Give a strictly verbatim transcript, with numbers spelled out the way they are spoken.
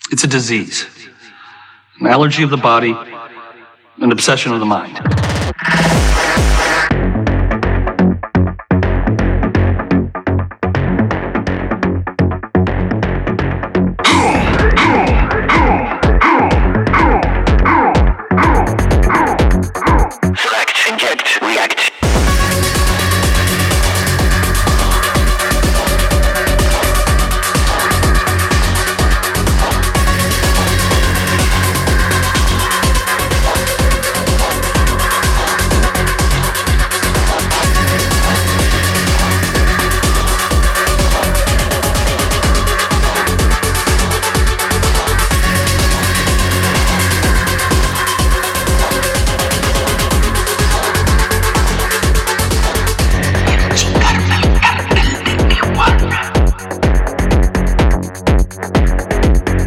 It's a disease, an allergy of the body, an obsession of the mind.